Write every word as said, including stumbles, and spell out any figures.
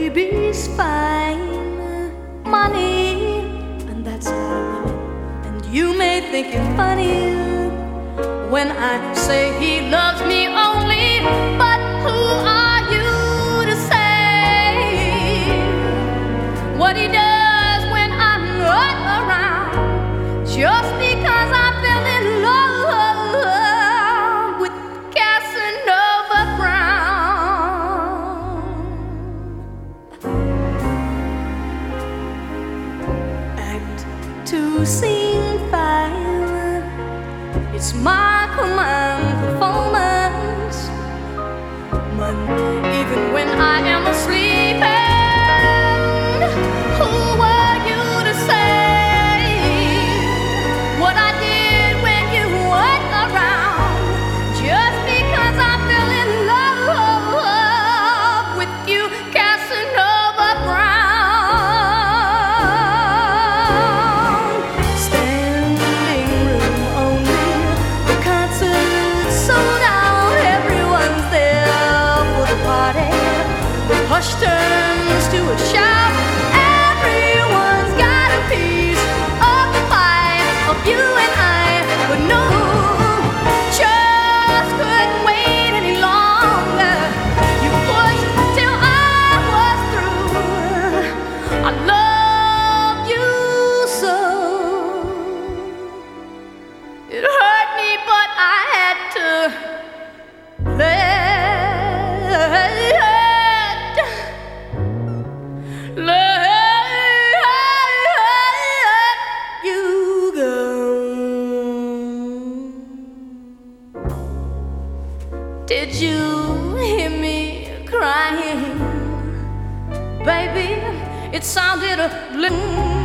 baby's fine. Money, and that's a lot of women. And you may think it funny when I say he loves me only, but who are you to say what he does when I'm not around? Just because I fell in love with Casanova Brown. Act two, scene five. It's my command performance. Monday, even when I am asleep. And who were you to say what I did when you weren't around? Just because I fell in love with you, Casanova Brown. Standing room only, the concert's sold out. Everyone's there for the party. The hush turns to a shout. Everyone's got a piece of the pie of you and I, but no, just couldn't wait any longer. You pushed till I was through. I loved you so. It hurt me, but I had to let let you go. Did you hear me crying, baby? It sounded a little